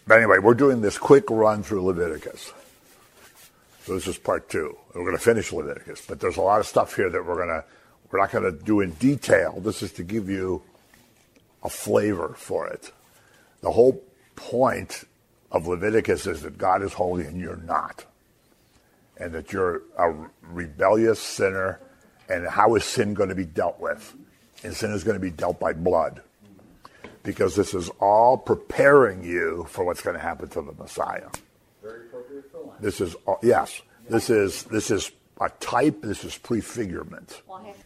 But anyway, we're doing this quick run through Leviticus. So this is part 2. We're going to finish Leviticus, but there's a lot of stuff here that we're not going to do in detail. This is to give you a flavor for it. The whole point of Leviticus is that God is holy and you're not, and that you're a rebellious sinner. And how is sin going to be dealt with? And sin is going to be dealt by blood, because this is all preparing you for what's going to happen to the Messiah. Very appropriate for life. This is yes. This is a type. This is prefigurement.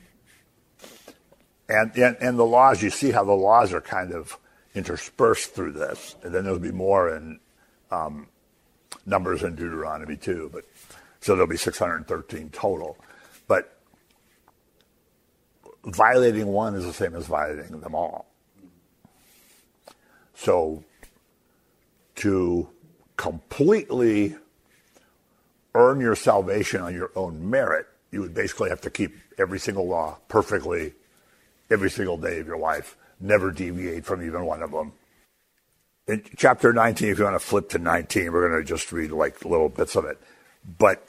And the laws. You see how the laws are kind of interspersed through this, and then there'll be more in Numbers and Deuteronomy too. But so there'll be 613 total. But violating one is the same as violating them all. So to completely earn your salvation on your own merit, you would basically have to keep every single law perfectly every single day of your life, never deviate from even one of them. In chapter 19, if you want to flip to 19, we're going to just read like little bits of it. But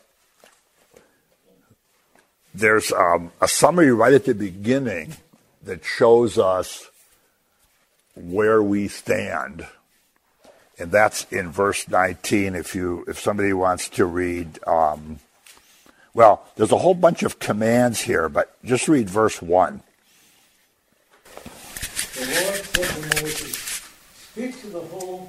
there's a summary right at the beginning that shows us where we stand, and that's in verse 19. If somebody wants to read, well, there's a whole bunch of commands here, but just read verse 1. The Lord said to Moses, "Speak to the whole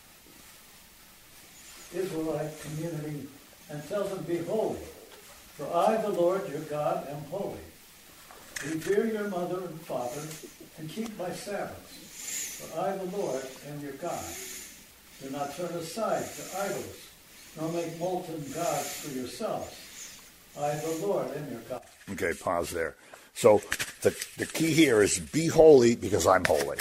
Israelite community and tell them, be holy, for I, the Lord your God, am holy. Revere your mother and father, and keep my Sabbaths, for I, the Lord, am your God. Do not turn aside to idols, nor make molten gods for yourselves. I, the Lord, am your God." Okay, pause there. So the key here is be holy because I'm holy.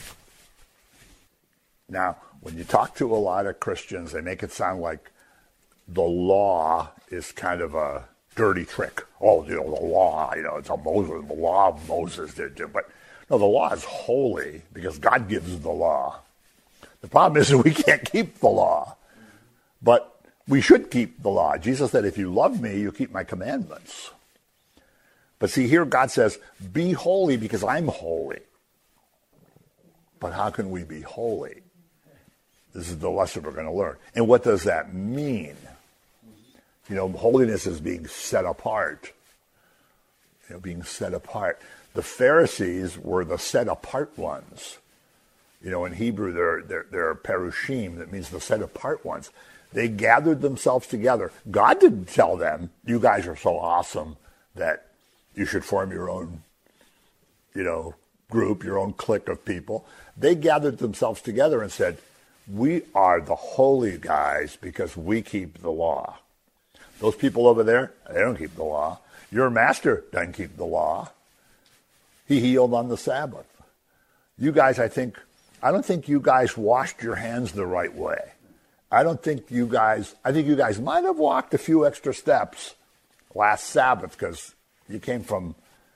Now, when you talk to a lot of Christians, they make it sound like the law is kind of a dirty trick. Oh, the law, it's a Moses, the law of Moses did do. But no, the law is holy because God gives the law. The problem is that we can't keep the law. But we should keep the law. Jesus said, if you love me, you keep my commandments. But see, here God says, be holy because I'm holy. But how can we be holy? This is the lesson we're going to learn. And what does that mean? Holiness is being set apart. Being set apart. The Pharisees were the set apart ones. In Hebrew, they're perushim. That means the set apart ones. They gathered themselves together. God didn't tell them, you guys are so awesome that you should form your own, group, your own clique of people. They gathered themselves together and said, we are the holy guys because we keep the law. Those people over there, they don't keep the law. Your master doesn't keep the law. He healed on the Sabbath. You guys, I don't think you guys washed your hands the right way. I think you guys might have walked a few extra steps last Sabbath because you came from,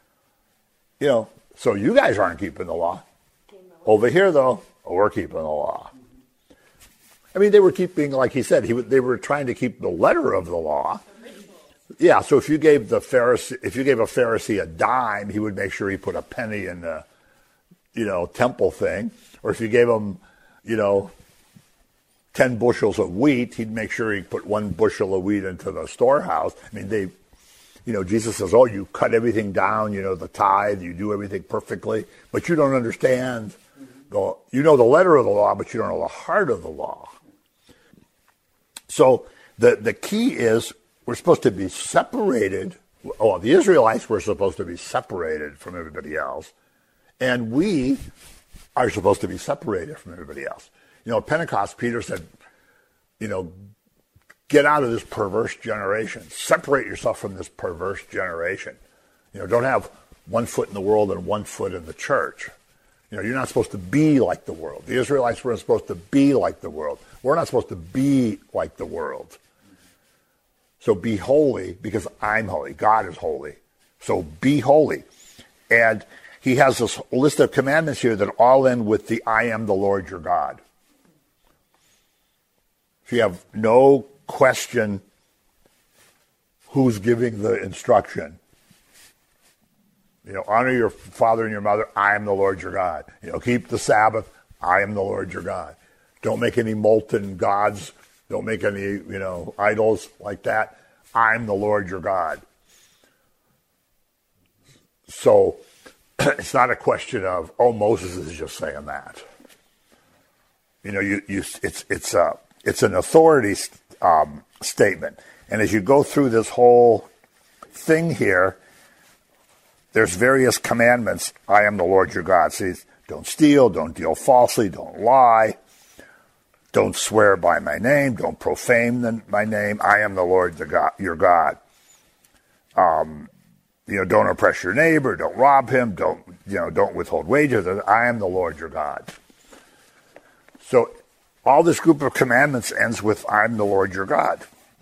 so you guys aren't keeping the law. Over here, though, we're keeping the law. I mean, they were keeping, like he said, they were trying to keep the letter of the law. Yeah, so if you gave a Pharisee a dime, he would make sure he put a penny in the, temple thing. Or if you gave him, 10 bushels of wheat, he'd make sure he put 1 bushel of wheat into the storehouse. I mean, Jesus says, oh, you cut everything down, the tithe, you do everything perfectly, but you don't understand. You know the letter of the law, but you don't know the heart of the law. So the key is we're supposed to be separated. Oh, the Israelites were supposed to be separated from everybody else, and we are supposed to be separated from everybody else. At Pentecost, Peter said, get out of this perverse generation. Separate yourself from this perverse generation. Don't have 1 foot in the world and 1 foot in the church. You're not supposed to be like the world. The Israelites weren't supposed to be like the world. We're not supposed to be like the world. So be holy because I'm holy. God is holy. So be holy. And he has this list of commandments here that all end with the I am the Lord your God. You have no question who's giving the instruction. Honor your father and your mother. I am the Lord your God. Keep the Sabbath. I am the Lord your God. Don't make any molten gods. Don't make any, idols like that. I'm the Lord your God. So it's not a question of, Moses is just saying that. It's an authority statement. And as you go through this whole thing here, there's various commandments. I am the Lord your God. See, don't steal, don't deal falsely, don't lie, don't swear by my name, don't profane my name. I am the Lord your God. Don't oppress your neighbor, don't rob him, don't withhold wages. I am the Lord your God. So all this group of commandments ends with I'm the Lord your God.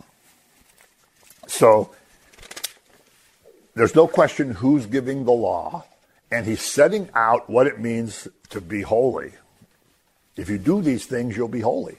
So there's no question who's giving the law, and he's setting out what it means to be holy. If you do these things, you'll be holy.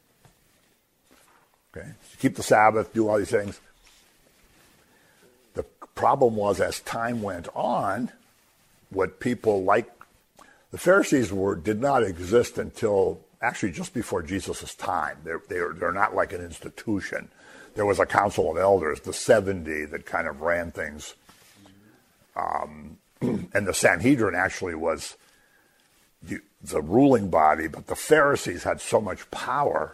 Okay? Keep the Sabbath, do all these things. The problem was, as time went on, what people like, the Pharisees did not exist until actually just before Jesus' time. They're not like an institution. There was a council of elders, the 70, that kind of ran things. And the Sanhedrin actually was the ruling body, but the Pharisees had so much power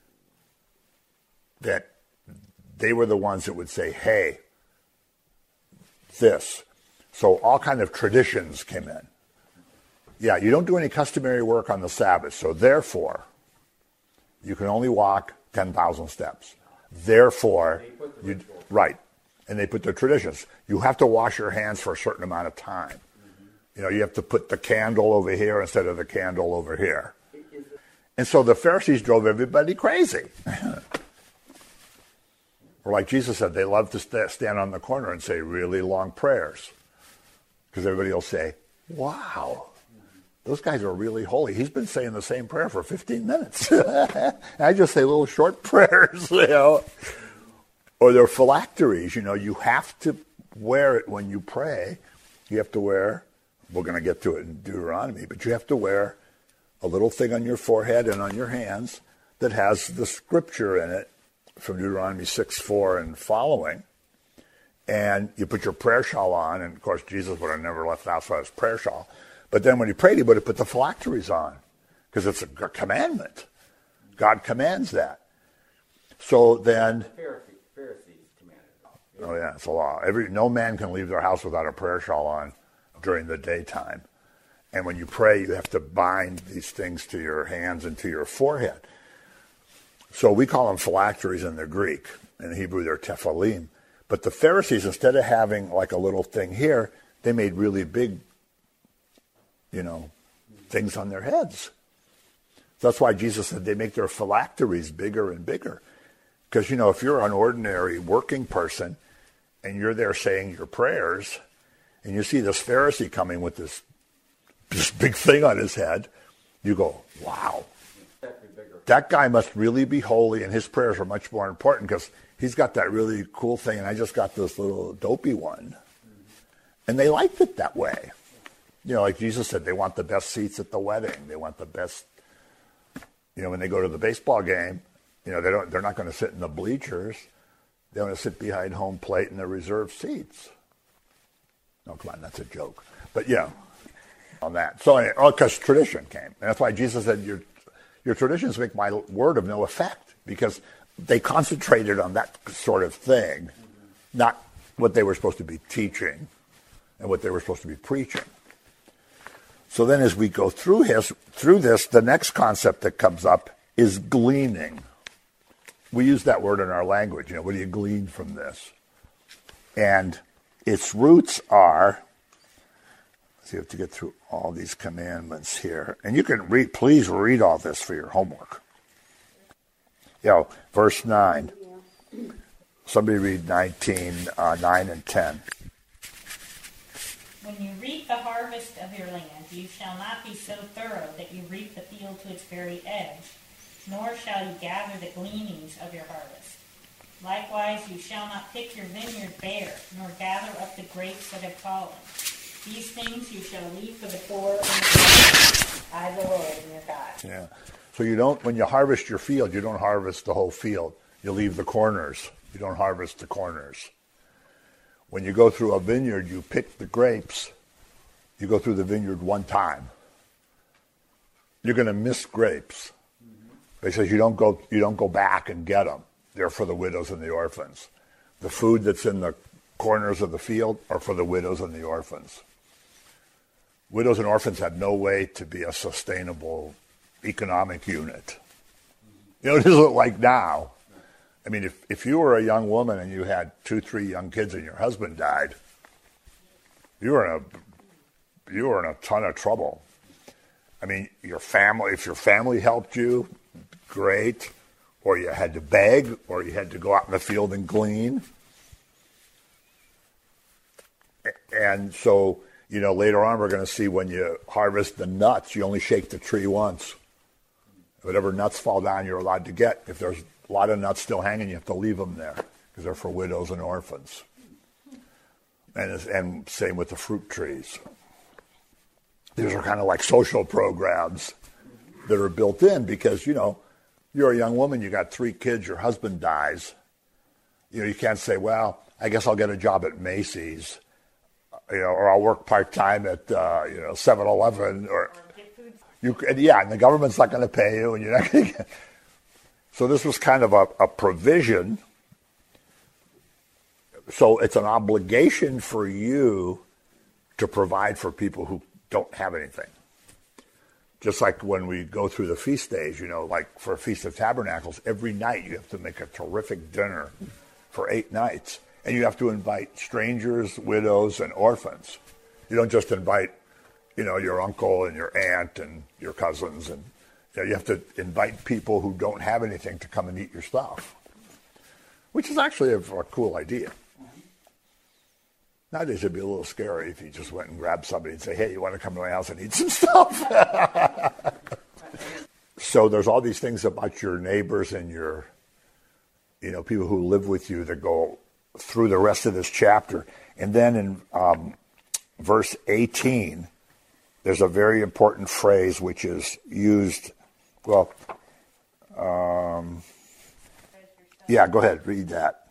that they were the ones that would say, hey, this. So all kind of traditions came in. Yeah, you don't do any customary work on the Sabbath, so therefore, you can only walk 10,000 steps. Therefore, right. And they put the traditions. You have to wash your hands for a certain amount of time. You have to put the candle over here instead of the candle over here. And so the Pharisees drove everybody crazy. Or like Jesus said, they love to stand on the corner and say really long prayers. Because everybody will say, wow, those guys are really holy. He's been saying the same prayer for 15 minutes. I just say little short prayers, Or they're phylacteries, you have to wear it when you pray. You have to wear, we're going to get to it in Deuteronomy, but you have to wear a little thing on your forehead and on your hands that has the scripture in it from Deuteronomy 6:4 and following. And you put your prayer shawl on, and of course Jesus would have never left the house without his prayer shawl. But then when he prayed, he would have put the phylacteries on, because it's a commandment. God commands that. So then... Oh yeah, it's a law. No man can leave their house without a prayer shawl on during the daytime. And when you pray, you have to bind these things to your hands and to your forehead. So we call them phylacteries in the Greek. In Hebrew, they're tephilim. But the Pharisees, instead of having like a little thing here, they made really big, things on their heads. That's why Jesus said they make their phylacteries bigger and bigger. Because, if you're an ordinary working person and you're there saying your prayers, and you see this Pharisee coming with this big thing on his head, you go, wow, that guy must really be holy, and his prayers are much more important because he's got that really cool thing, and I just got this little dopey one. And they liked it that way. Like Jesus said, they want the best seats at the wedding. They want the best, when they go to the baseball game, they're not going to sit in the bleachers. They want to sit behind home plate in the reserved seats. No, come on, that's a joke. But on that. So anyway, because tradition came. And that's why Jesus said, your traditions make my word of no effect, because they concentrated on that sort of thing, not what they were supposed to be teaching and what they were supposed to be preaching. So then as we go through this, the next concept that comes up is gleaning. We use that word in our language. What do you glean from this? And its roots are, so you have to get through all these commandments here. And you can please read all this for your homework. Verse 9. Somebody read 19, 9 and 10. When you reap the harvest of your land, you shall not be so thorough that you reap the field to its very edge. nor shall you gather the gleanings of your harvest. Likewise, you shall not pick your vineyard bare, nor gather up the grapes that have fallen. These things you shall leave for the poor and the poor. I, the Lord, am your God. Yeah. So you don't, when you harvest your field, you don't harvest the whole field. You leave the corners. You don't harvest the corners. When you go through a vineyard, you pick the grapes. You go through the vineyard one time. You're going to miss grapes because you don't go back and get them. They're for the widows and the orphans. The food that's in the corners of the field are for the widows and the orphans. Widows and orphans had no way to be a sustainable economic unit. You know, it isn't like now. I mean, if you were a young woman and you had 2, 3 young kids and your husband died, you were in a ton of trouble. I mean, if your family helped you, great, or you had to beg, or you had to go out in the field and glean. And so, you know, later on we're going to see when you harvest the nuts, you only shake the tree once. Whatever nuts fall down, you're allowed to get. If there's a lot of nuts still hanging, you have to leave them there because they're for widows and orphans. And same with the fruit trees. These are kind of like social programs that are built in because, you know, you're a young woman, you got 3 kids, your husband dies. You know, you can't say, well, I guess I'll get a job at Macy's, you know, or I'll work part-time at, 7-Eleven, or and the government's not going to pay you, and you're not going to get. So this was kind of a provision. So it's an obligation for you to provide for people who don't have anything. Just like when we go through the feast days, you know, like for a Feast of Tabernacles, every night you have to make a terrific dinner for 8 nights. And you have to invite strangers, widows, and orphans. You don't just invite, you know, your uncle and your aunt and your cousins. And you have to invite people who don't have anything to come and eat your stuff, which is actually a cool idea. Nowadays, it'd be a little scary if you just went and grabbed somebody and say, hey, you want to come to my house and eat some stuff? So there's all these things about your neighbors and your, you know, people who live with you that go through the rest of this chapter. And then in verse 18, there's a very important phrase which is used, well, yeah, go ahead, read that.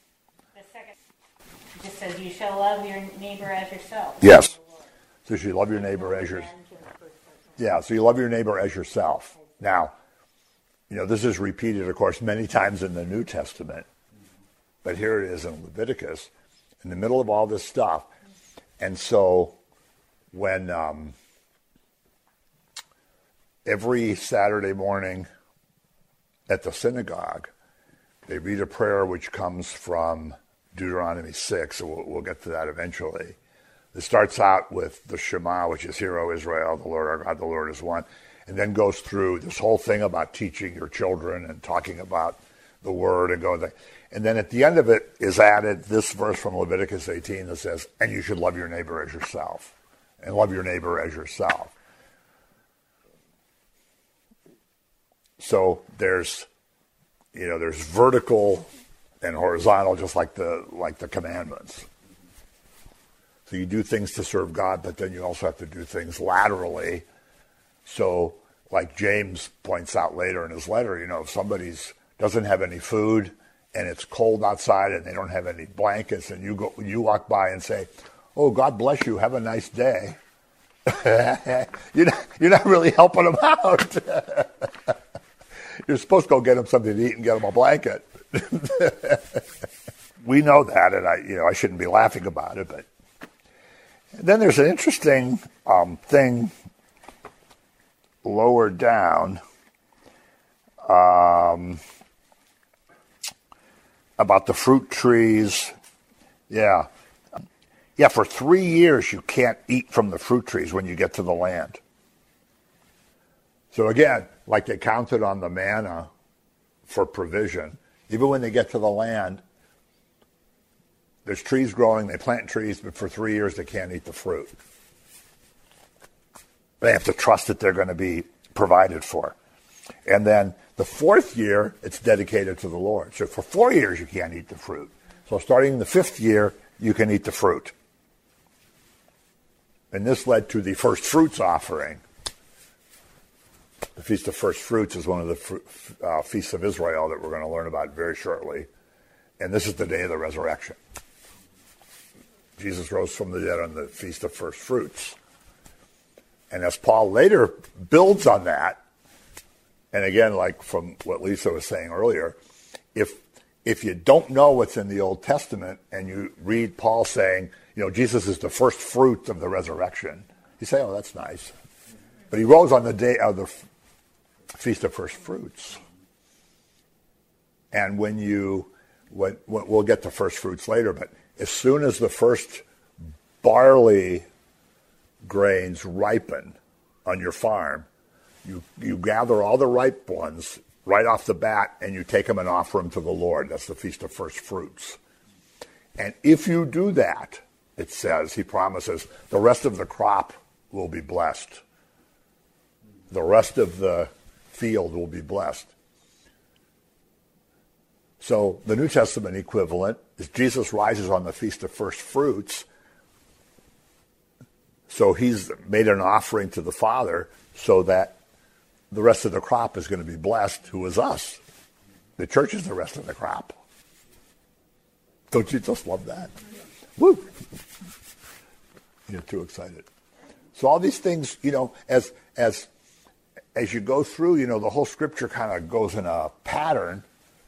It just says, you shall love your neighbor as yourself. Yes. So you love your neighbor as yourself. Yeah, so you love your neighbor as yourself. Now, you know, this is repeated, of course, many times in the New Testament. But here it is in Leviticus, in the middle of all this stuff. And so when every Saturday morning at the synagogue, they read a prayer which comes from Deuteronomy 6, so we'll get to that eventually. It starts out with the Shema, which is, Hear, O Israel, the Lord our God, the Lord is one, and then goes through this whole thing about teaching your children and talking about the Word and going there. And then at the end of it is added this verse from Leviticus 18 that says, and you should love your neighbor as yourself, and love your neighbor as yourself. So there's vertical and horizontal, just like the commandments. So you do things to serve God, but then you also have to do things laterally. So, like James points out later in his letter, you know, if somebody doesn't have any food and it's cold outside and they don't have any blankets, and you walk by and say, "Oh, God bless you, have a nice day," you're not really helping them out. You're supposed to go get them something to eat and get them a blanket. We know that, and I shouldn't be laughing about it. But then there's an interesting thing lower down about the fruit trees. Yeah, for 3 years you can't eat from the fruit trees when you get to the land. So again, like they counted on the manna for provision, even when they get to the land, there's trees growing, they plant trees, but for 3 years they can't eat the fruit. They have to trust that they're going to be provided for. And then The 4th year, it's dedicated to the Lord. So for 4 years, you can't eat the fruit. So starting in the 5th year, you can eat the fruit. And this led to the first fruits offering. The Feast of First Fruits is one of the feasts of Israel that we're going to learn about very shortly. And this is the day of the resurrection. Jesus rose from the dead on the Feast of First Fruits. And as Paul later builds on that, and again, like from what Lisa was saying earlier, if you don't know what's in the Old Testament and you read Paul saying, Jesus is the first fruit of the resurrection, you say, oh, that's nice. But he rose on the day of the Feast of First Fruits. And we'll get to first fruits later, but as soon as the first barley grains ripen on your farm, you gather all the ripe ones right off the bat and you take them and offer them to the Lord. That's the Feast of First Fruits. And if you do that, it says, he promises, the rest of the crop will be blessed. The rest of the field will be blessed. So the New Testament equivalent is Jesus rises on the Feast of First Fruits. So he's made an offering to the Father so that the rest of the crop is going to be blessed, who is us. The church is the rest of the crop. Don't you just love that? Woo! You're too excited. So all these things, as you go through, the whole Scripture kind of goes in a pattern.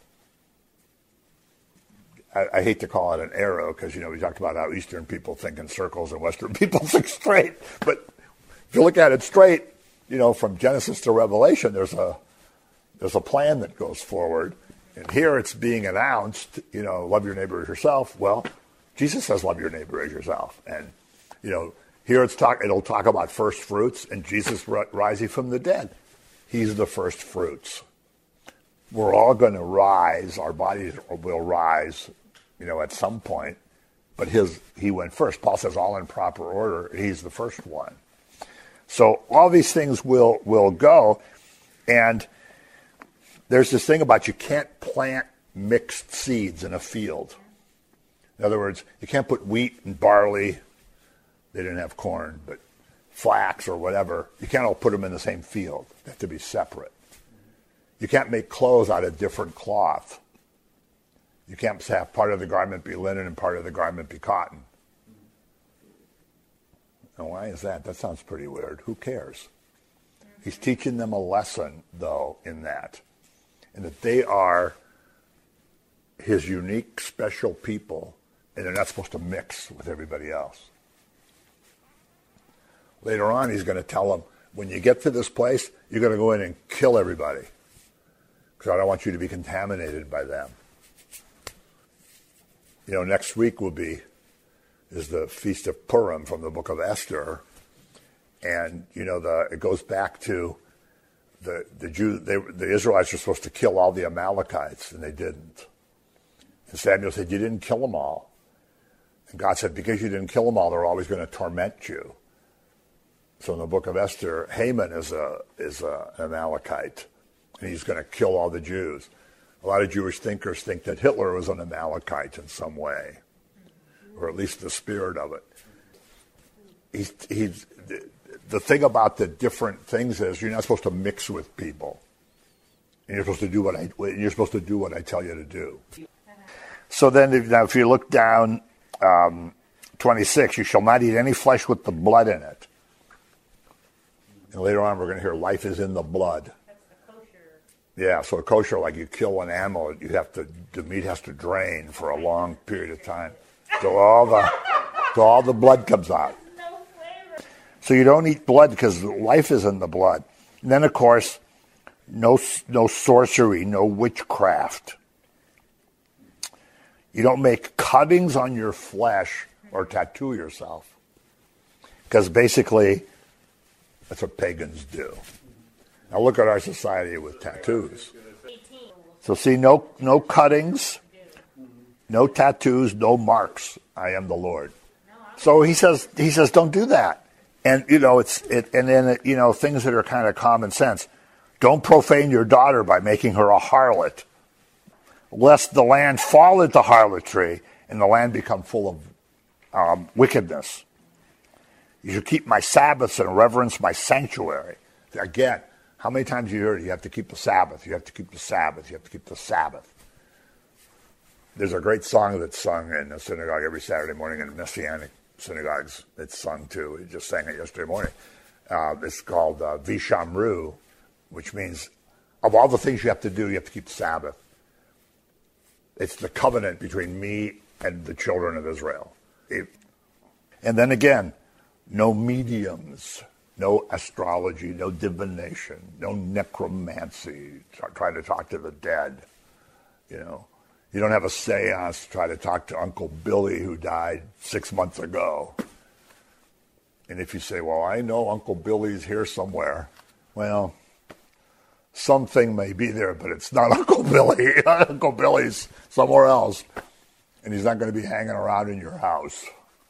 I hate to call it an arrow because, we talked about how Eastern people think in circles and Western people think straight. But if you look at it straight, from Genesis to Revelation, there's a plan that goes forward. And here it's being announced, love your neighbor as yourself. Well, Jesus says love your neighbor as yourself. And, here it'll talk about first fruits and Jesus rising from the dead. He's the first fruits. We're all going to rise. Our bodies will rise, at some point. But he went first. Paul says all in proper order. He's the first one. So all these things will go. And there's this thing about you can't plant mixed seeds in a field. In other words, you can't put wheat and barley. They didn't have corn, but flax or whatever. You can't all put them in the same field. They have to be separate. You can't make clothes out of different cloth. You can't have part of the garment be linen and part of the garment be cotton. Now, why is that? That sounds pretty weird. Who cares? He's teaching them a lesson, though, in that. And that they are his unique, special people, and they're not supposed to mix with everybody else. Later on, he's going to tell them, when you get to this place, you're going to go in and kill everybody. Because I don't want you to be contaminated by them. Next week is the Feast of Purim from the book of Esther. And, it goes back to the Jews. The Israelites were supposed to kill all the Amalekites, and they didn't. And Samuel said, you didn't kill them all. And God said, because you didn't kill them all, they're always going to torment you. So in the book of Esther, Haman is an Amalekite, and he's going to kill all the Jews. A lot of Jewish thinkers think that Hitler was an Amalekite in some way, or at least the spirit of it. The thing about the different things is you're not supposed to mix with people, and you're supposed to do what I tell you to do. So then, if you look down 26, you shall not eat any flesh with the blood in it. And later on, we're going to hear life is in the blood. That's the kosher. Yeah, so kosher, like you kill an animal, the meat has to drain for a long period of time. So all the blood comes out. No flavor. So you don't eat blood because life is in the blood. And then, of course, no sorcery, no witchcraft. You don't make cuttings on your flesh or tattoo yourself. Because basically, that's what pagans do. Now look at our society with tattoos. So see, no cuttings, no tattoos, no marks. I am the Lord. So he says, don't do that. And things that are kind of common sense. Don't profane your daughter by making her a harlot, lest the land fall into harlotry and the land become full of wickedness. You should keep my Sabbaths and reverence my sanctuary. Again, how many times have you heard you have to keep the Sabbath, you have to keep the Sabbath, you have to keep the Sabbath? There's a great song that's sung in the synagogue every Saturday morning in Messianic synagogues. It's sung too. We just sang it yesterday morning. It's called Vishamru, which means of all the things you have to do, you have to keep the Sabbath. It's the covenant between me and the children of Israel. And then again, no mediums, no astrology, no divination, no necromancy, trying to talk to the dead. You know, you don't have a seance to try to talk to Uncle Billy who died 6 months ago. And if you say, well, I know Uncle Billy's here somewhere, well, something may be there, but it's not Uncle Billy. Uncle Billy's somewhere else, and he's not going to be hanging around in your house.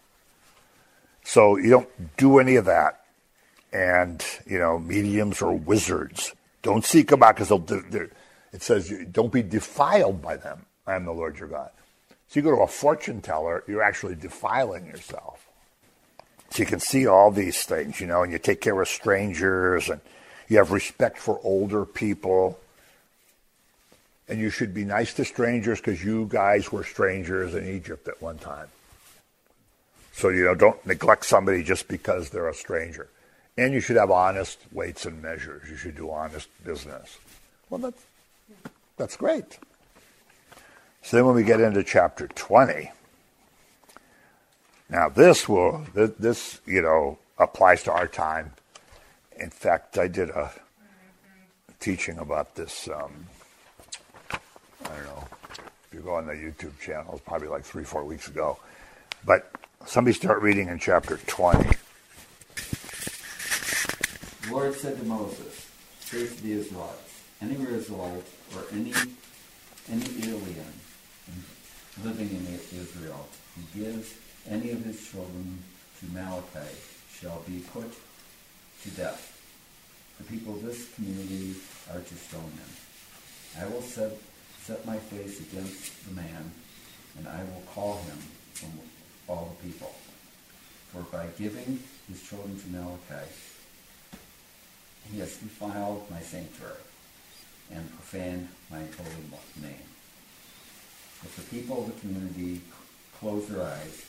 So you don't do any of that. And, you know, mediums or wizards, don't seek them out because it says don't be defiled by them. I am the Lord your God. So you go to a fortune teller, you're actually defiling yourself. So you can see all these things, you know, and you take care of strangers, and you have respect for older people. And you should be nice to strangers because you guys were strangers in Egypt at one time. So, you know, don't neglect somebody just because they're a stranger. And you should have honest weights and measures. You should do honest business. Well, that's great. So then when we get into chapter 20, now this, you know, applies to our time. In fact, I did a teaching about this, I don't know, if you go on the YouTube channel, it's probably like 3-4 weeks ago. But somebody start reading in chapter 20. The Lord said to Moses, say to the Israelites, any Israelite or any alien living in Israel who gives any of his children to Malachi shall be put to death. The people of this community are to stone him. I will set my face against the man, and I will call him from all the people. For by giving his children to Malachi, he has defiled my sanctuary and profaned my holy name. If the people of the community close their eyes,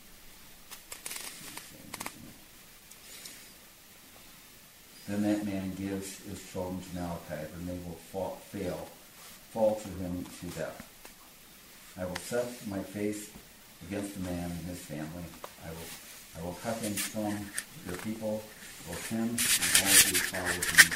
then that man gives his children to Malachi, and they will fall to him to death. I will set my face against the man and his family. I will cut him from your people, both him and all who follow him,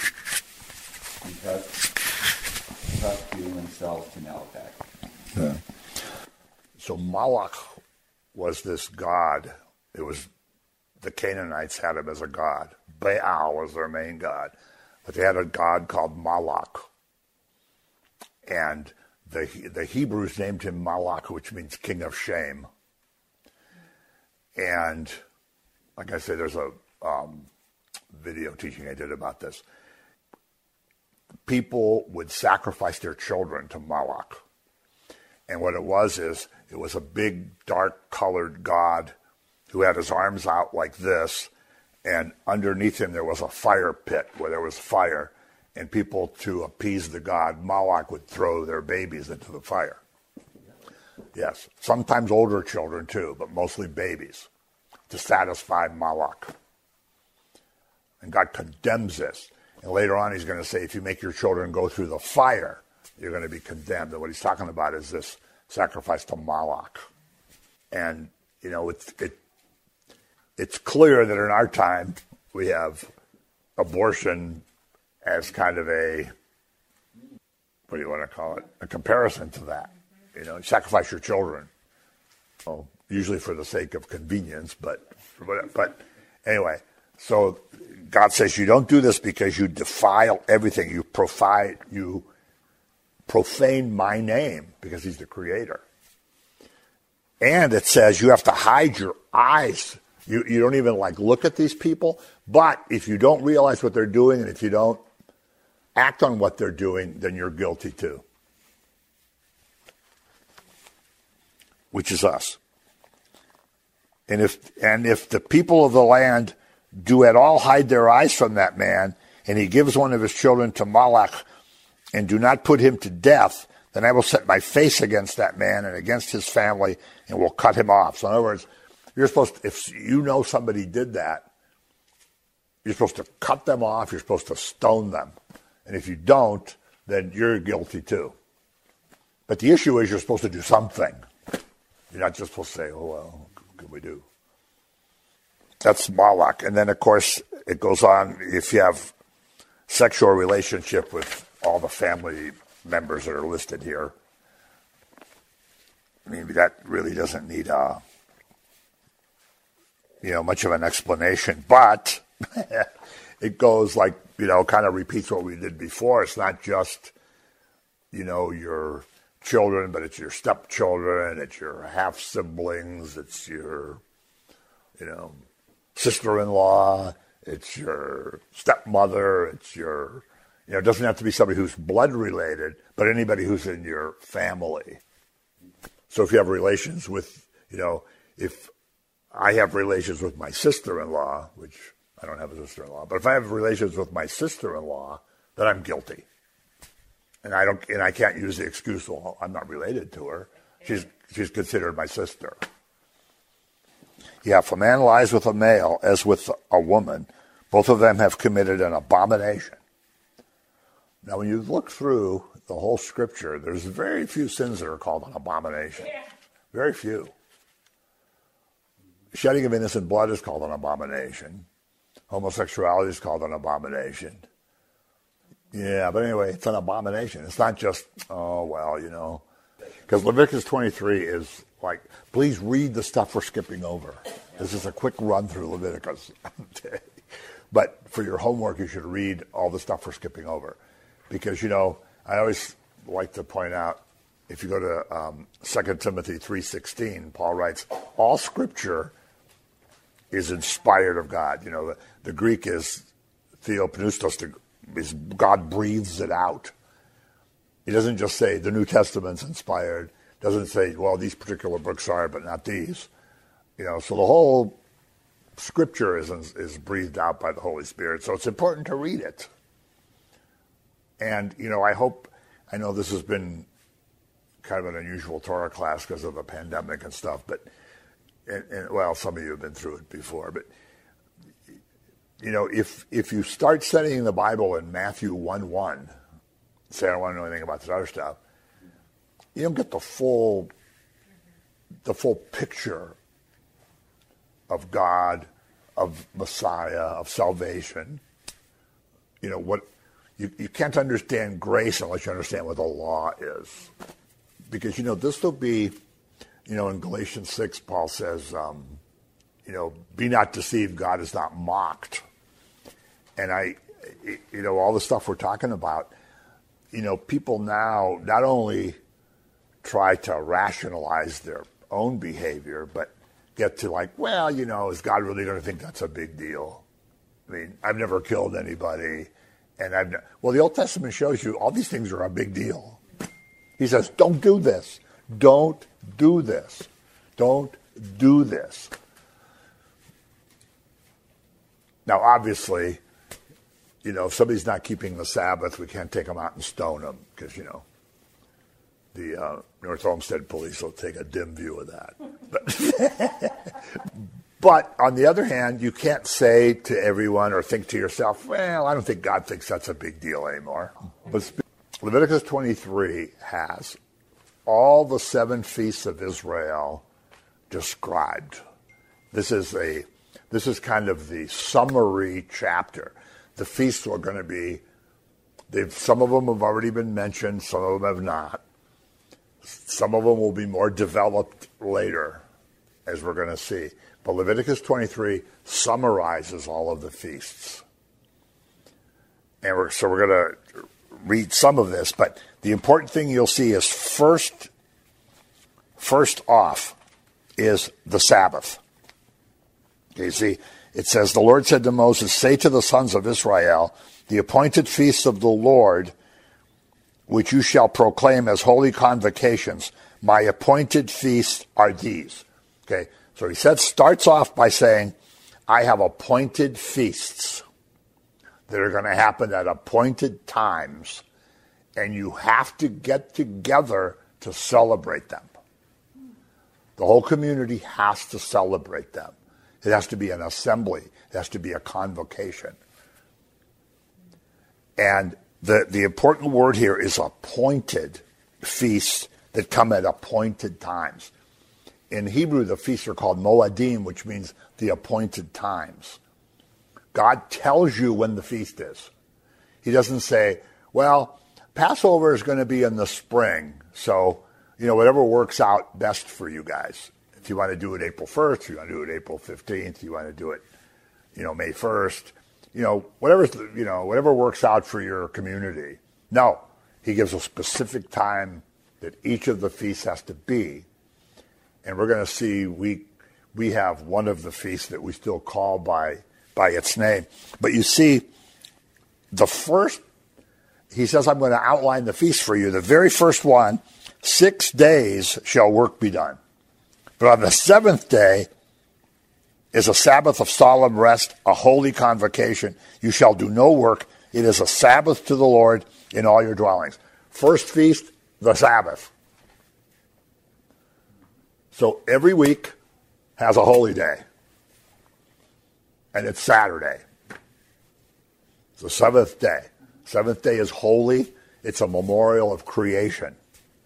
because to themselves to Malachi. Yeah. So Moloch was this god. It was the Canaanites had him as a god. Baal was their main god, but they had a god called Moloch, and the Hebrews named him Moloch, which means king of shame. And like I say, there's a video teaching I did about this. People would sacrifice their children to Moloch. And what it was a big, dark-colored god who had his arms out like this, and underneath him there was a fire pit where there was fire, and people, to appease the god Moloch, would throw their babies into the fire. Yes, sometimes older children too, but mostly babies, to satisfy Moloch. And God condemns this. And later on he's going to say, if you make your children go through the fire, you're going to be condemned. And what he's talking about is this sacrifice to Moloch. And, you know, it's clear that in our time we have abortion as kind of a, what do you want to call it, a comparison to that. You know, sacrifice your children. Well, usually for the sake of convenience, but anyway. So God says you don't do this because you defile everything. You profane my name, because he's the creator. And it says you have to hide your eyes. You don't even look at these people. But if you don't realize what they're doing, and if you don't act on what they're doing, then you're guilty too. Which is us. And if the people of the land do at all hide their eyes from that man, and he gives one of his children to Moloch, and do not put him to death, then I will set my face against that man and against his family, and will cut him off. So in other words, you're supposed to, if you know somebody did that, you're supposed to cut them off, you're supposed to stone them. And if you don't, then you're guilty too. But the issue is you're supposed to do something. You're not just supposed to say, oh, well, what can we do? That's Moloch. And then, of course, it goes on, if you have sexual relationship with all the family members that are listed here, I mean, that really doesn't need much of an explanation. But it goes like, kind of repeats what we did before. It's not just, your children, but it's your stepchildren, it's your half-siblings, it's your, sister-in-law, it's your stepmother, it's your, it doesn't have to be somebody who's blood-related, but anybody who's in your family. So if you have relations with, if I have relations with my sister-in-law, which I don't have a sister-in-law, but if I have relations with my sister-in-law, then I'm guilty. And I can't use the excuse, well, I'm not related to her. She's considered my sister. Yeah, if a man lies with a male as with a woman, both of them have committed an abomination. Now, when you look through the whole scripture, there's very few sins that are called an abomination. Yeah. Very few. Shedding of innocent blood is called an abomination. Homosexuality is called an abomination. Yeah, but anyway, it's an abomination. It's not just, because Leviticus 23 is like, please read the stuff we're skipping over. This is a quick run through Leviticus. But for your homework, you should read all the stuff we're skipping over. Because, I always like to point out, if you go to 2 Timothy 3:16, Paul writes, all scripture is inspired of God. The Greek is theopneustos, is God breathes it out. He doesn't just say the New Testament's inspired. Doesn't say, well, these particular books are, but not these. So the whole scripture is breathed out by the Holy Spirit. So it's important to read it. And, I know this has been kind of an unusual Torah class because of the pandemic and stuff, but, some of you have been through it before, but, if you start studying the Bible in Matthew 1:1, say I don't want to know anything about this other stuff, you don't get the full picture of God, of Messiah, of salvation. You can't understand grace unless you understand what the law is. Because, this will be, in Galatians 6, Paul says, be not deceived, God is not mocked. And all the stuff we're talking about, people now not only try to rationalize their own behavior, but get to like, is God really going to think that's a big deal? I mean, I've never killed anybody. And the Old Testament shows you all these things are a big deal. He says, don't do this. Don't do this. Don't do this. Now, obviously, if somebody's not keeping the Sabbath, we can't take them out and stone them because, the North Olmsted police will take a dim view of that. But on the other hand, you can't say to everyone or think to yourself, well, I don't think God thinks that's a big deal anymore. But Leviticus 23 has all the 7 feasts of Israel described. This is kind of the summary chapter. The feasts are going to be, some of them have already been mentioned, some of them have not. Some of them will be more developed later, as we're going to see. But Leviticus 23 summarizes all of the feasts. And we're going to read some of this, but the important thing you'll see is first off is the Sabbath. Okay, see, it says, the Lord said to Moses, say to the sons of Israel, The appointed feasts of the Lord, which you shall proclaim as holy convocations, my appointed feasts are these. Okay, so he starts off by saying, I have appointed feasts that are going to happen at appointed times, and you have to get together to celebrate them. The whole community has to celebrate them. It has to be an assembly. It has to be a convocation. And the important word here is appointed feasts that come at appointed times. In Hebrew, the feasts are called Moadim, which means the appointed times. God tells you when the feast is. He doesn't say, well, Passover is going to be in the spring, so, whatever works out best for you guys. If you want to do it April 1st, if you want to do it April 15th, you want to do it, May 1st, whatever works out for your community. No, he gives a specific time that each of the feasts has to be. And we're going to see we have one of the feasts that we still call by its name. But you see, he says, I'm going to outline the feast for you. The very first one, 6 days shall work be done. But on the seventh day is a Sabbath of solemn rest, a holy convocation. You shall do no work. It is a Sabbath to the Lord in all your dwellings. First feast, the Sabbath. So every week has a holy day. And it's Saturday. It's the seventh day. Seventh day is holy. It's a memorial of creation.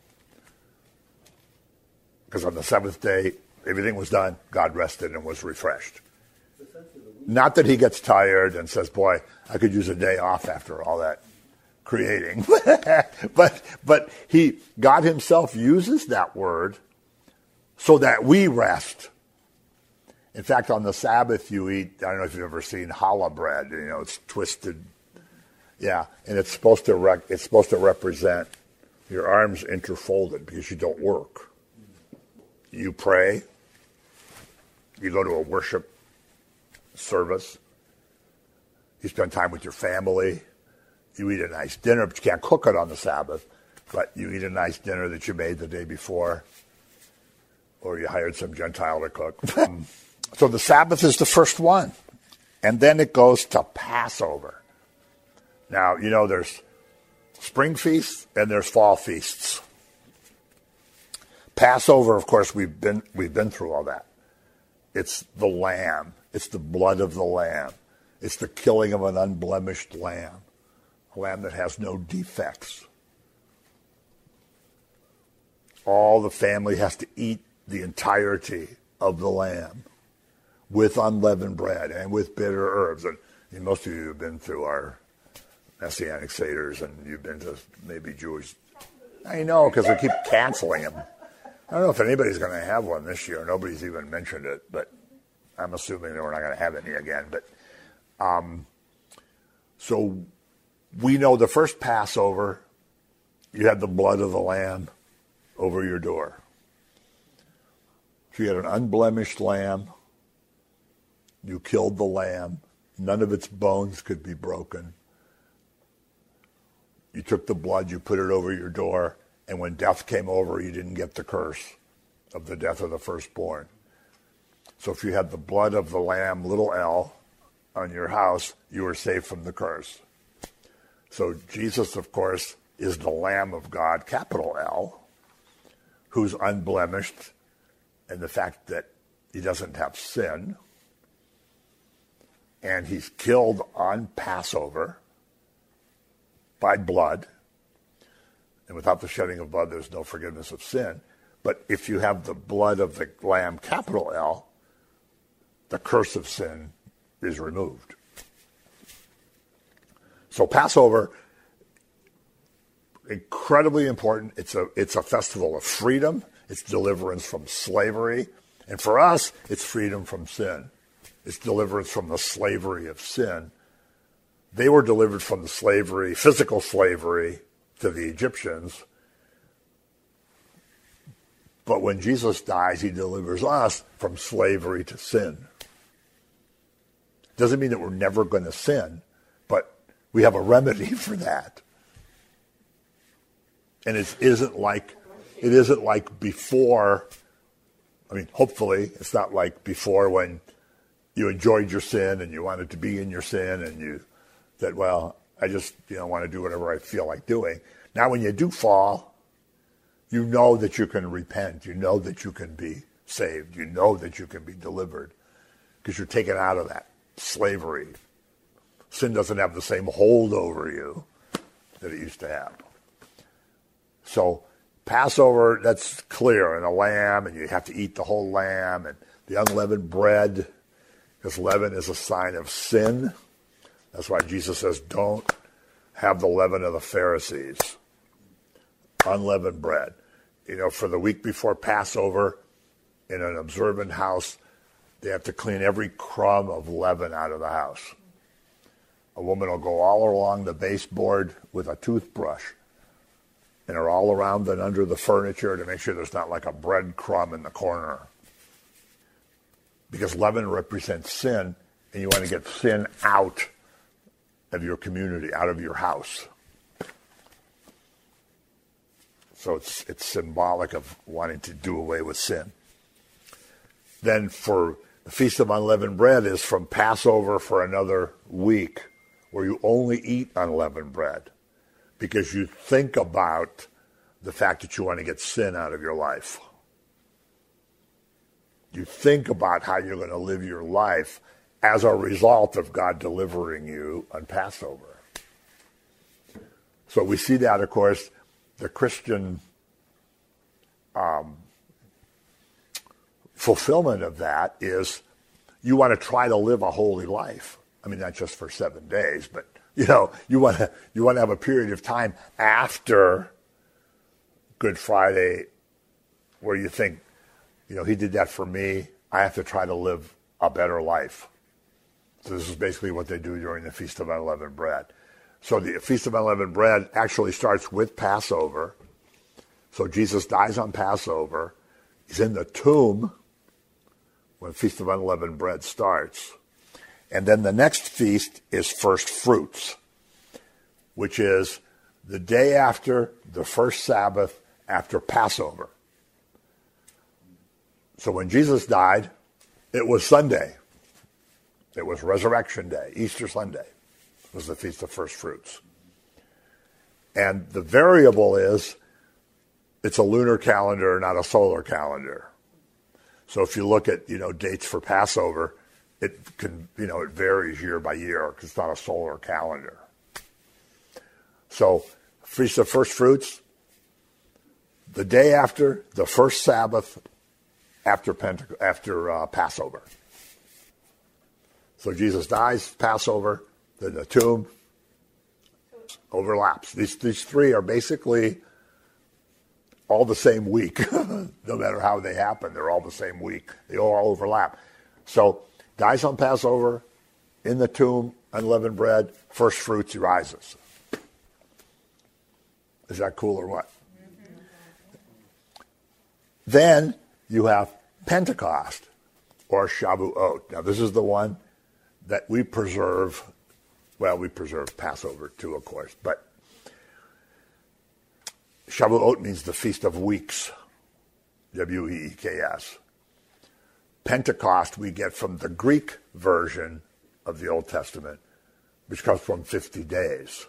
Because on the seventh day, everything was done. God rested and was refreshed. Not that he gets tired and says, boy, I could use a day off after all that creating. but God himself uses that word so that we rest. In fact, on the Sabbath you eat, I don't know if you've ever seen challah bread, it's twisted. Yeah, and it's supposed to represent your arms interfolded because you don't work. You pray. You go to a worship service. You spend time with your family. You eat a nice dinner, but you can't cook it on the Sabbath. But you eat a nice dinner that you made the day before, or you hired some Gentile to cook. So the Sabbath is the first one. And then it goes to Passover. Now, there's spring feasts and there's fall feasts. Passover, of course, we've been through all that. It's the lamb. It's the blood of the lamb. It's the killing of an unblemished lamb. A lamb that has no defects. All the family has to eat the entirety of the lamb with unleavened bread and with bitter herbs. And most of you have been through our Messianic Seders, and you've been to maybe Jewish. I know, because we keep canceling them. I don't know if anybody's going to have one this year. Nobody's even mentioned it, but I'm assuming that we're not going to have any again. But so we know the first Passover, you had the blood of the lamb over your door. So you had an unblemished lamb. You killed the lamb. None of its bones could be broken. You took the blood, you put it over your door, and when death came over, you didn't get the curse of the death of the firstborn. So if you had the blood of the lamb, little l, on your house, you were saved from the curse. So Jesus, of course, is the Lamb of God, capital L, who's unblemished, and the fact that he doesn't have sin. And he's killed on Passover by blood. And without the shedding of blood, there's no forgiveness of sin. But if you have the blood of the Lamb, capital L, the curse of sin is removed. So Passover, incredibly important. It's a festival of freedom. It's deliverance from slavery. And for us, it's freedom from sin. It's deliverance from the slavery of sin. They were delivered from the slavery, physical slavery, to the Egyptians. But when Jesus dies, he delivers us from slavery to sin. Doesn't mean that we're never going to sin, but We have a remedy for that. And it isn't like before. I mean, hopefully it's not like before when you enjoyed your sin and you wanted to be in your sin and you said, well, I just want to do whatever I feel like doing. Now when you do fall, you know that you can repent. You know that you can be saved. You know that you can be delivered because you're taken out of that slavery. Sin doesn't have the same hold over you that it used to have. So Passover, that's clear, and a lamb, and you have to eat the whole lamb, and the unleavened bread, because leaven is a sign of sin. That's why Jesus says, don't have the leaven of the Pharisees. Unleavened bread. For the week before Passover, in an observant house, they have to clean every crumb of leaven out of the house. A woman will go all along the baseboard with a toothbrush and are all around and under the furniture to make sure there's not like a breadcrumb in the corner. Because leaven represents sin, and you want to get sin out of your community, out of your house. So it's symbolic of wanting to do away with sin. Then for the Feast of Unleavened Bread is from Passover for another week, where you only eat unleavened bread because you think about the fact that you want to get sin out of your life. You think about how you're going to live your life as a result of God delivering you on Passover. So we see that, of course, the Christian fulfillment of that is you want to try to live a holy life. I mean, not just for 7 days, but you want to have a period of time after Good Friday where you think, he did that for me. I have to try to live a better life. So this is basically what they do during the Feast of Unleavened Bread. So the Feast of Unleavened Bread actually starts with Passover. So Jesus dies on Passover. He's in the tomb when the Feast of Unleavened Bread starts. And then the next feast is First Fruits, which is the day after the first Sabbath after Passover. So when Jesus died, it was Sunday. It was Resurrection Day, Easter Sunday was the Feast of First Fruits. And the variable is it's a lunar calendar, not a solar calendar. So if you look at, dates for Passover, it can, it varies year by year because it's not a solar calendar. So Feast of First Fruits, the day after the first Sabbath after Passover. So Jesus dies, Passover, then the tomb overlaps. These three are basically all the same week. No matter how they happen, they're all the same week. They all overlap. So dies on Passover, in the tomb, unleavened bread, first fruits, he rises. Is that cool or what? Mm-hmm. Then you have Pentecost, or Shavuot. Now this is the one that we preserve. Well, we preserve Passover too, of course, but Shavuot means the Feast of Weeks, W-E-E-K-S. Pentecost we get from the Greek version of the Old Testament, which comes from 50 days.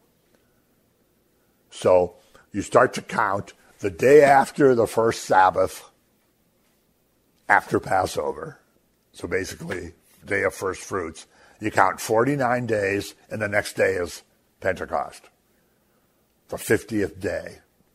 So you start to count the day after the first Sabbath after Passover. So basically, day of first fruits. You count 49 days, and the next day is Pentecost, the 50th day.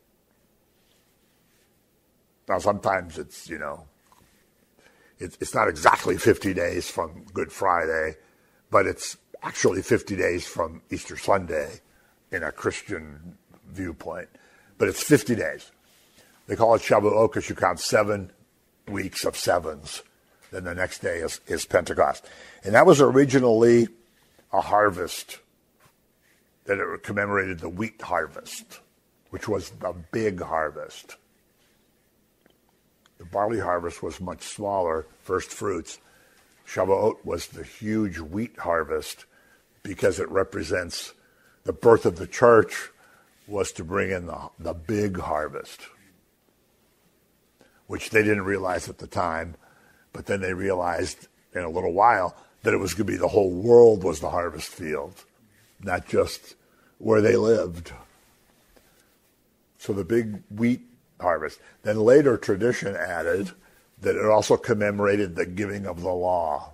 Now, sometimes it's, it's not exactly 50 days from Good Friday, but it's actually 50 days from Easter Sunday in a Christian viewpoint. But it's 50 days. They call it Shavuot because you count 7 weeks of sevens. Then the next day is Pentecost. And that was originally a harvest that it commemorated the wheat harvest, which was the big harvest. The barley harvest was much smaller, first fruits. Shavuot was the huge wheat harvest because it represents the birth of the church was to bring in the big harvest, which they didn't realize at the time, but then they realized in a little while that it was going to be the whole world was the harvest field, not just where they lived. So the big wheat harvest. Then later tradition added that it also commemorated the giving of the law.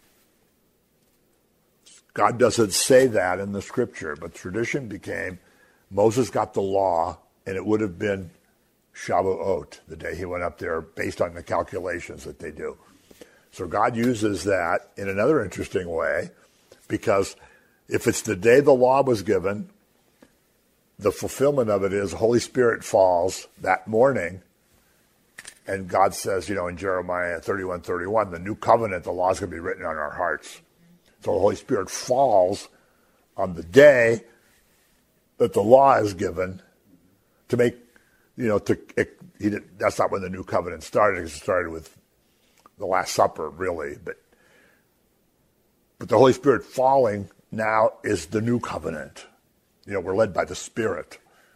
God doesn't say that in the scripture, but tradition became Moses got the law, and it would have been Shavuot, the day he went up there, based on the calculations that they do. So God uses that in another interesting way, because if it's the day the law was given, the fulfillment of it is Holy Spirit falls that morning, and God says, in Jeremiah 31:31, the new covenant, the law is going to be written on our hearts. So the Holy Spirit falls on the day that the law is given to make, that's not when the new covenant started, because it started with the Last Supper, really. But the Holy Spirit falling now is the new covenant. We're led by the Spirit.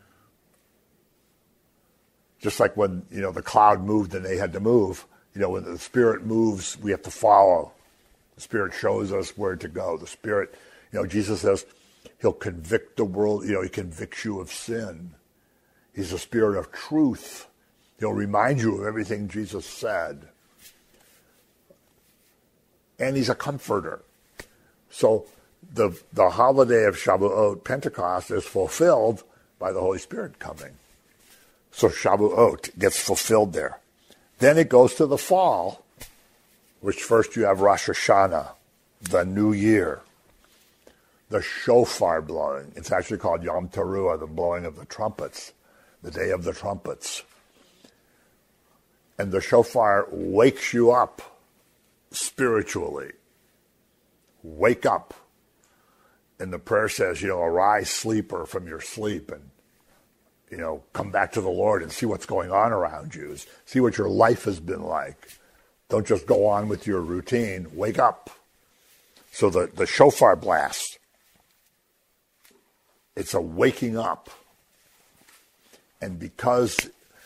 Just like when, the cloud moved and they had to move, when the Spirit moves, we have to follow. The Spirit shows us where to go. The Spirit, Jesus says he'll convict the world. He convicts you of sin. He's a Spirit of truth. He'll remind you of everything Jesus said. And he's a comforter. So the holiday of Shavuot, Pentecost, is fulfilled by the Holy Spirit coming. So Shavuot gets fulfilled there. Then it goes to the fall, which first you have Rosh Hashanah, the new year, the shofar blowing. It's actually called Yom Teruah, the blowing of the trumpets, the day of the trumpets. And the shofar wakes you up spiritually. Wake up. And the prayer says, arise, sleeper, from your sleep, and, come back to the Lord and see what's going on around you. See what your life has been like. Don't just go on with your routine. Wake up. So the shofar blast, it's a waking up. And because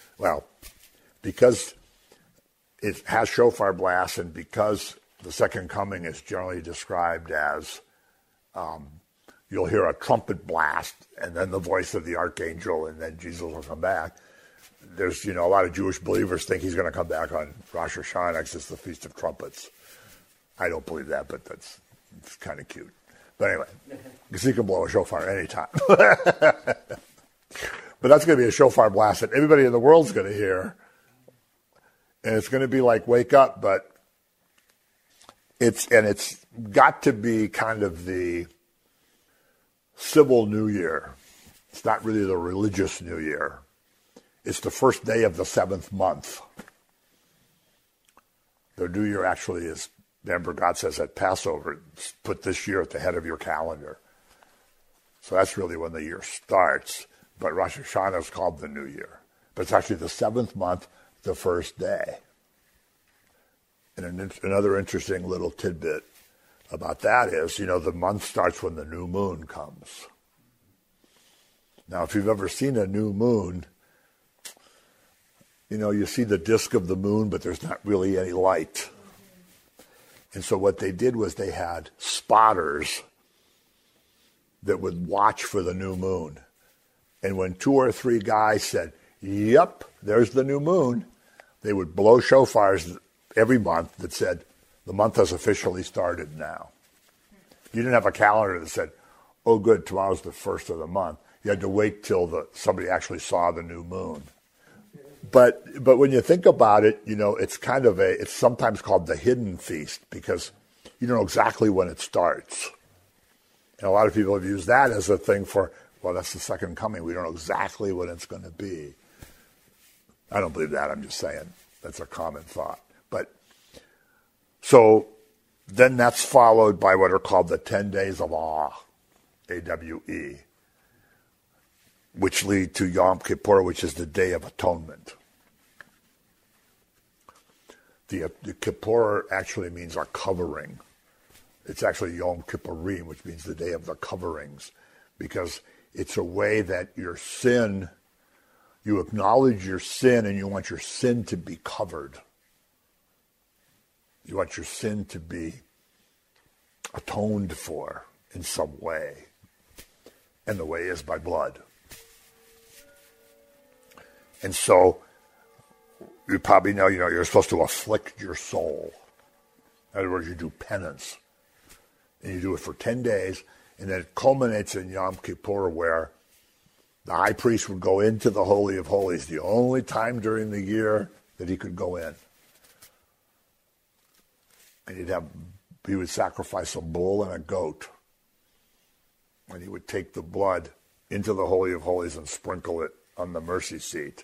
it has shofar blasts, and because the second coming is generally described as you'll hear a trumpet blast and then the voice of the archangel, and then Jesus will come back. There's, a lot of Jewish believers think he's going to come back on Rosh Hashanah, because it's the Feast of Trumpets. I don't believe that, but it's kind of cute. But anyway, because he can blow a shofar anytime. But that's going to be a shofar blast that everybody in the world's going to hear. And it's going to be like, wake up, but it's got to be kind of the civil New Year. It's not really the religious New Year. It's the first day of the 7th month. The New Year actually is, remember God says at Passover, put this year at the head of your calendar. So that's really when the year starts. But Rosh Hashanah is called the New Year. But it's actually the 7th month, the first day. And another interesting little tidbit about that is, the month starts when the new moon comes. Now, if you've ever seen a new moon, you see the disk of the moon, but there's not really any light. And so what they did was they had spotters that would watch for the new moon. And when 2 or 3 guys said, yep, there's the new moon, they would blow shofars every month that said, the month has officially started now. You didn't have a calendar that said, oh good, tomorrow's the first of the month. You had to wait till somebody actually saw the new moon. But when you think about it, it's it's sometimes called the hidden feast, because you don't know exactly when it starts. And a lot of people have used that as a thing for, well, that's the second coming. We don't know exactly when it's going to be. I don't believe that. I'm just saying that's a common thought. But so then that's followed by what are called the 10 days of awe, A-W-E, which lead to Yom Kippur, which is the Day of Atonement. The Kippur actually means a covering. It's actually Yom Kippurim, which means the Day of the Coverings, because it's a way that your sin, you acknowledge your sin and you want your sin to be covered. You want your sin to be atoned for in some way. And the way is by blood. And so, you probably know, you're supposed to afflict your soul. In other words, you do penance. And you do it for 10 days, and then it culminates in Yom Kippur, where the high priest would go into the Holy of Holies, the only time during the year that he could go in. And he would sacrifice a bull and a goat. And he would take the blood into the Holy of Holies and sprinkle it on the mercy seat.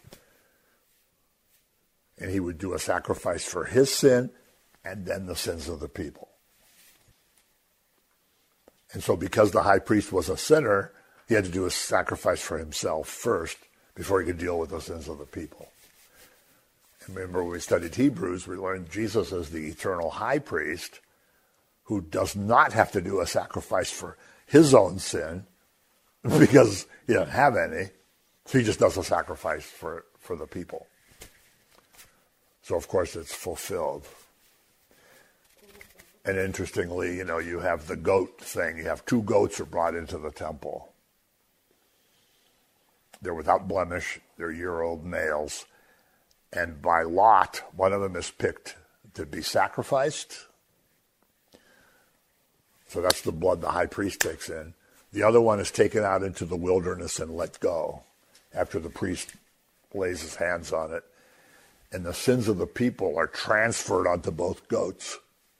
And he would do a sacrifice for his sin and then the sins of the people. And so because the high priest was a sinner, he had to do a sacrifice for himself first before he could deal with the sins of the people. And remember, when we studied Hebrews, we learned Jesus is the eternal high priest who does not have to do a sacrifice for his own sin because he doesn't have any. So he just does a sacrifice for the people. So, of course, it's fulfilled. And interestingly, you have the goat thing. You have 2 goats are brought into the temple. They're without blemish. They're year-old males. And by lot, one of them is picked to be sacrificed. So that's the blood the high priest takes in. The other one is taken out into the wilderness and let go after the priest lays his hands on it. And the sins of the people are transferred onto both goats.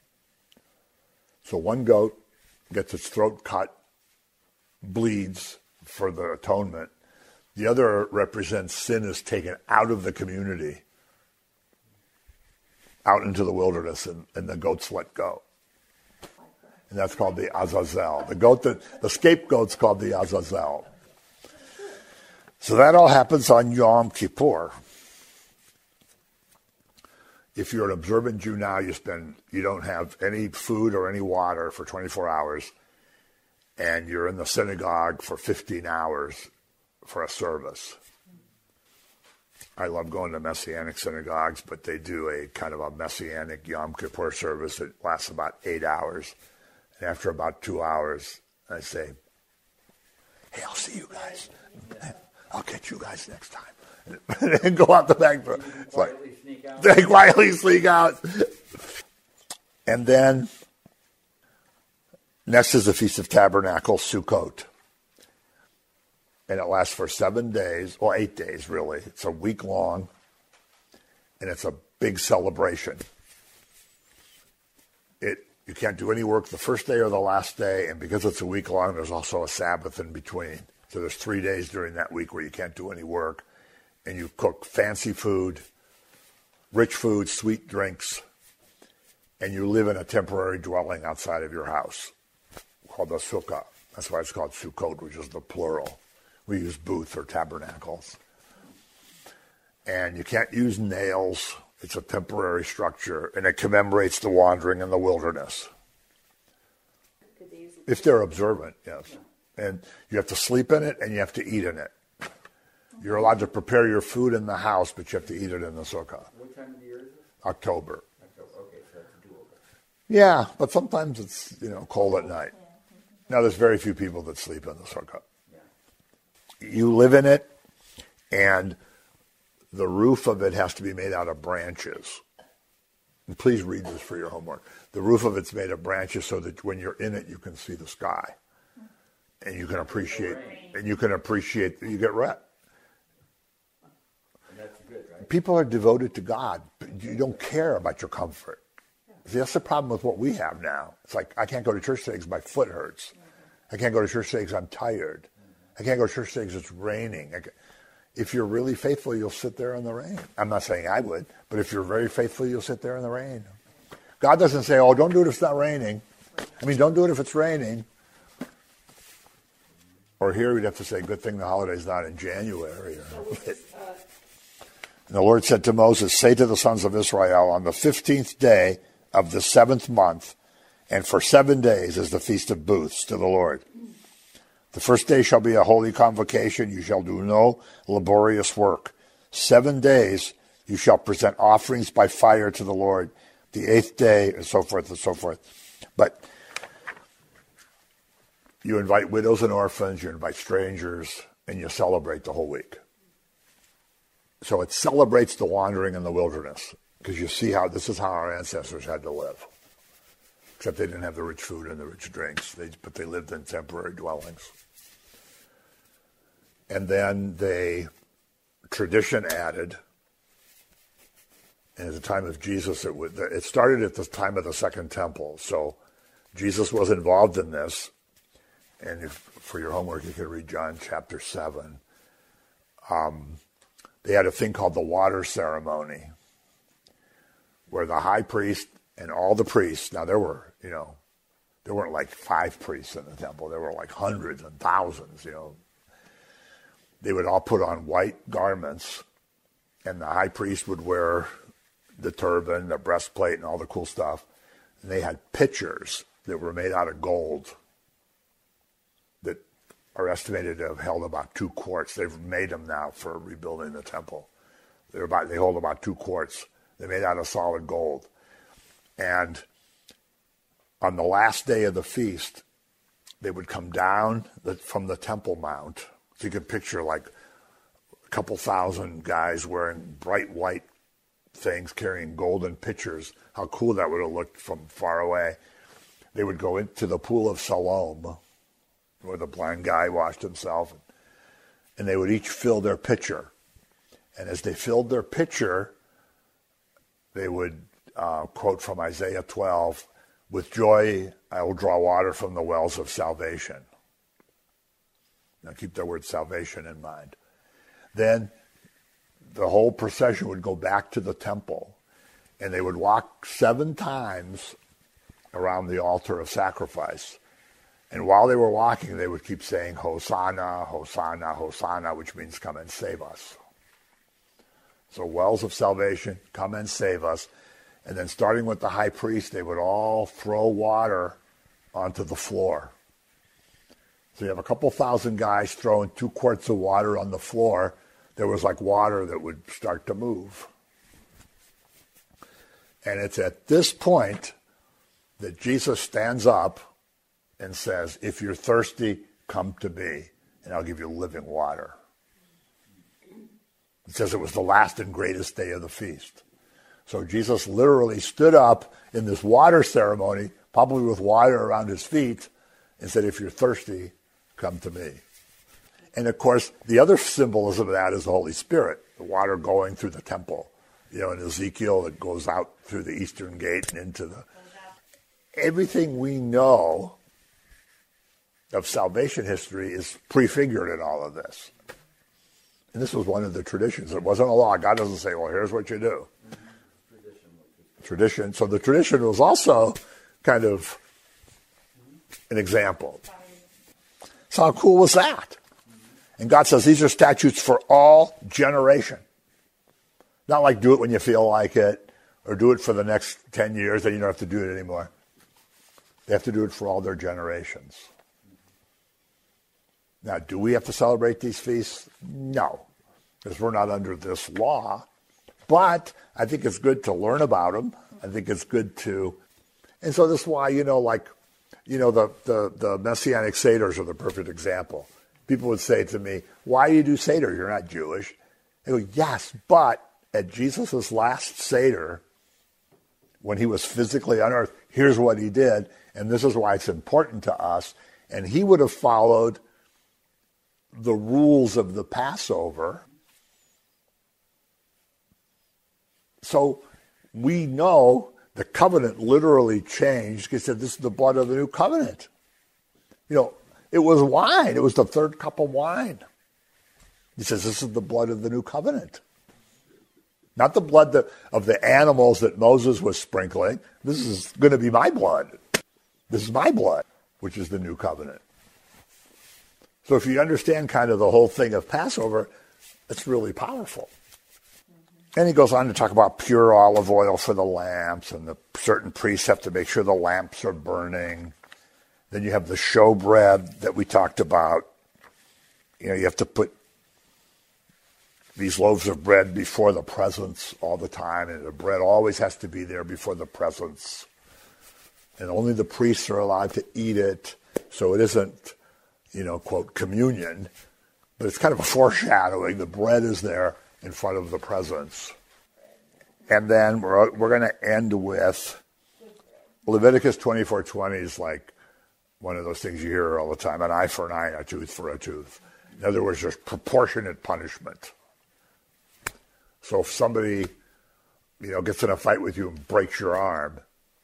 So one goat gets its throat cut, bleeds for the atonement. The other represents sin is taken out of the community, out into the wilderness, and the goats let go. And that's called the Azazel. The scapegoat's called the Azazel. So that all happens on Yom Kippur. If you're an observant Jew now, you don't have any food or any water for 24 hours, and you're in the synagogue for 15 hours for a service. I love going to Messianic synagogues, but they do a kind of a Messianic Yom Kippur service that lasts about 8 hours. And after about 2 hours, I say, hey, I'll see you guys. I'll catch you guys next time. And go out the back door. It's like, they quietly sneak out. And then, next is the Feast of Tabernacles, Sukkot. And it lasts for 7 days, or 8 days, really. It's a week long, and it's a big celebration. You can't do any work the first day or the last day, and because it's a week long, there's also a Sabbath in between. So there's 3 days during that week where you can't do any work, and you cook fancy food, rich food, sweet drinks, and you live in a temporary dwelling outside of your house called a sukkah. That's why it's called Sukkot, which is the plural. We use booth or tabernacles. And you can't use nails. It's a temporary structure, and it commemorates the wandering in the wilderness. If they're observant, yes. And you have to sleep in it, and you have to eat in it. You're allowed to prepare your food in the house, but you have to eat it in the sukkah. What time of the year is it? October. Okay, so that's a do-over. Yeah, but sometimes it's, cold at night. Now, there's very few people that sleep in the sukkah. Yeah. You live in it, and the roof of it has to be made out of branches. And please read this for your homework. The roof of it's made of branches so that when you're in it, you can see the sky. And you can appreciate, you get rest. That's good, right? People are devoted to God. You don't care about your comfort. See, that's the problem with what we have now. It's like, I can't go to church today because my foot hurts. I can't go to church today because I'm tired. I can't go to church today because it's raining. If you're really faithful, you'll sit there in the rain. I'm not saying I would, but if you're very faithful, you'll sit there in the rain. God doesn't say, oh, don't do it if it's not raining. Don't do it if it's raining. Or here we'd have to say, good thing the holiday's not in January. And the Lord said to Moses, say to the sons of Israel, on the 15th day of the 7th month, and for 7 days is the Feast of Booths to the Lord. The first day shall be a holy convocation. You shall do no laborious work. 7 days you shall present offerings by fire to the Lord. The 8th day, and so forth and so forth. But you invite widows and orphans, you invite strangers, and you celebrate the whole week. So it celebrates the wandering in the wilderness, because you see how this is how our ancestors had to live. Except they didn't have the rich food and the rich drinks, but they lived in temporary dwellings. And then tradition added, and at the time of Jesus, it started at the time of the Second Temple. So Jesus was involved in this. And for your homework, you can read John chapter 7. They had a thing called the water ceremony, where the high priest and all the priests, now there weren't like 5 priests in the temple. There were like hundreds and thousands, They would all put on white garments, and the high priest would wear the turban, the breastplate, and all the cool stuff. And they had pitchers that were made out of gold that are estimated to have held about 2 quarts. They've made them now for rebuilding the temple. They hold about 2 quarts. They're made out of solid gold. And on the last day of the feast, they would come down from the Temple Mount. So you can picture like a couple thousand guys wearing bright white things, carrying golden pitchers. How cool that would have looked from far away. They would go into the pool of Siloam, where the blind guy washed himself, and they would each fill their pitcher. And as they filled their pitcher, they would quote from Isaiah 12, "With joy I will draw water from the wells of salvation." Now keep that word salvation in mind. Then the whole procession would go back to the temple, and they would walk 7 times around the altar of sacrifice. And while they were walking, they would keep saying, "Hosanna, Hosanna, Hosanna," which means come and save us. So wells of salvation, come and save us. And then starting with the high priest, they would all throw water onto the floor. So you have a couple thousand guys throwing 2 quarts of water on the floor. There was like water that would start to move. And it's at this point that Jesus stands up and says, "If you're thirsty, come to me, and I'll give you living water." It says it was the last and greatest day of the feast. So Jesus literally stood up in this water ceremony, probably with water around his feet, and said, "If you're thirsty, come to me." And of course, the other symbolism of that is the Holy Spirit, the water going through the temple. In Ezekiel, it goes out through the eastern gate and into the... Everything we know of salvation history is prefigured in all of this. And this was one of the traditions. It wasn't a law. God doesn't say, "Well, here's what you do." Tradition. So the tradition was also kind of an example. So how cool was that? And God says these are statutes for all generation. Not like do it when you feel like it, or do it for the next 10 years, then you don't have to do it anymore. They have to do it for all their generations. Now, do we have to celebrate these feasts? No, because we're not under this law. But I think it's good to learn about them. I think it's good to... And so this is why, the Messianic Seders are the perfect example. People would say to me, "Why do you do Seder? You're not Jewish." I go, "Yes, but at Jesus' last Seder, when he was physically on earth, here's what he did, and this is why it's important to us." And he would have followed the rules of the Passover. So we know the covenant literally changed. He said, "This is the blood of the new covenant." It was wine. It was the 3rd cup of wine. He says, "This is the blood of the new covenant." Not the blood of the animals that Moses was sprinkling. This is going to be my blood. This is my blood, which is the new covenant. So if you understand kind of the whole thing of Passover, it's really powerful. And he goes on to talk about pure olive oil for the lamps, and the certain priests have to make sure the lamps are burning. Then you have the showbread that we talked about. You know, you have to put these loaves of bread before the presence all the time, and the bread always has to be there before the presence. And only the priests are allowed to eat it, so it isn't, you know, quote, communion, but it's kind of a foreshadowing. The bread is there in front of the presence. And then we're going to end with Leviticus 24:20 is like one of those things you hear all the time, an eye for an eye, a tooth for a tooth. In other words, there's proportionate punishment. So if somebody, you know, gets in a fight with you and breaks your arm,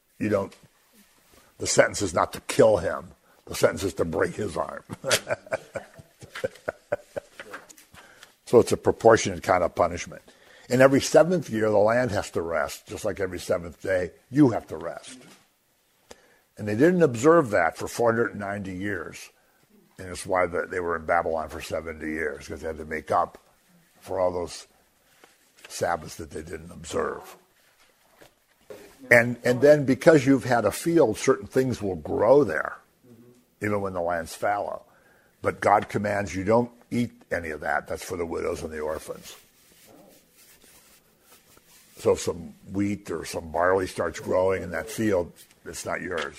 the sentence is not to kill him. The sentence is to break his arm. So it's a proportionate kind of punishment. And every seventh year, the land has to rest, just like every seventh day, you have to rest. And they didn't observe that for 490 years. And it's why they were in Babylon for 70 years, because they had to make up for all those Sabbaths that they didn't observe. And then because you've had a field, certain things will grow there, even when the land's fallow. But God commands you don't eat any of that. That's for the widows and the orphans. So if some wheat or some barley starts growing in that field, it's not yours.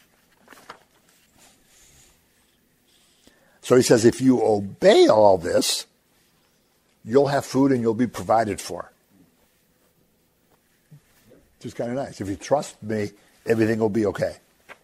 So he says, if you obey all this, you'll have food and you'll be provided for. Which is kind of nice. If you trust me, everything will be okay.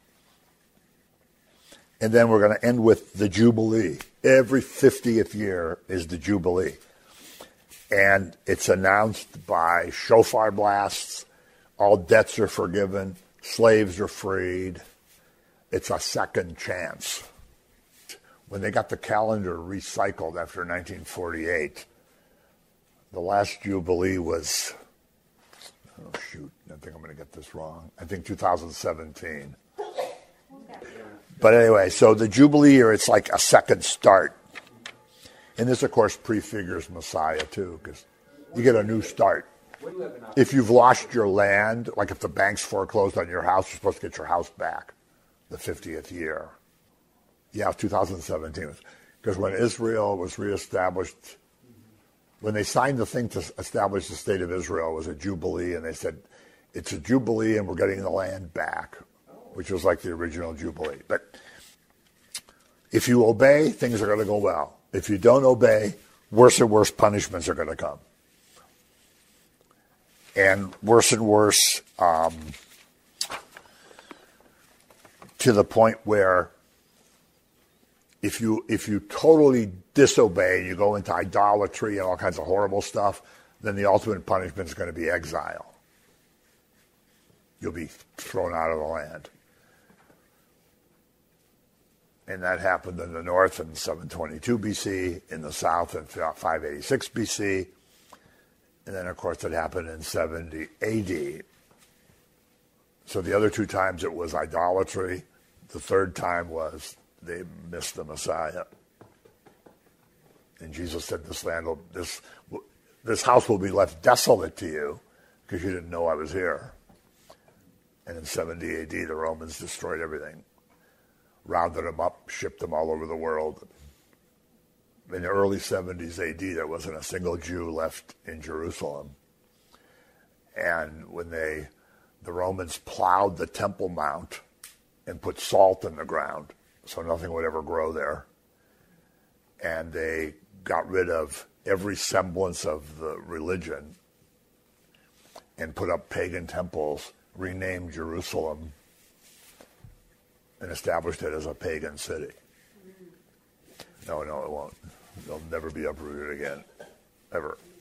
And then we're going to end with the Jubilee. Every 50th year is the Jubilee. And it's announced by shofar blasts. All debts are forgiven. Slaves are freed. It's a second chance. When they got the calendar recycled after 1948, the last Jubilee was, oh shoot, I think I'm going to get this wrong. I think 2017. But anyway, so the Jubilee year, it's like a second start. And this, of course, prefigures Messiah, too, because you get a new start. If you've lost your land, like if the bank's foreclosed on your house, you're supposed to get your house back the 50th year. Yeah, 2017. Because when Israel was reestablished, when they signed the thing to establish the state of Israel, it was a Jubilee, and they said, it's a Jubilee and we're getting the land back, which was like the original Jubilee. But if you obey, things are going to go well. If you don't obey, worse and worse punishments are going to come. And worse, to the point where if you totally disobey, you go into idolatry and all kinds of horrible stuff, then the ultimate punishment is going to be exile. You'll be thrown out of the land. And that happened in the north in 722 BC, in the south in 586 BC, and then, of course, it happened in 70 AD. So the other two times it was idolatry. The third time was they missed the Messiah. And Jesus said, this house will be left desolate to you because you didn't know I was here. And in 70 AD, the Romans destroyed everything, rounded them up, shipped them all over the world. In the early 70s AD, there wasn't a single Jew left in Jerusalem. And when the Romans plowed the Temple Mount and put salt in the ground so nothing would ever grow there, and they got rid of every semblance of the religion and put up pagan temples, renamed Jerusalem, and established it as a pagan city. No, it won't. They'll never be uprooted again, ever.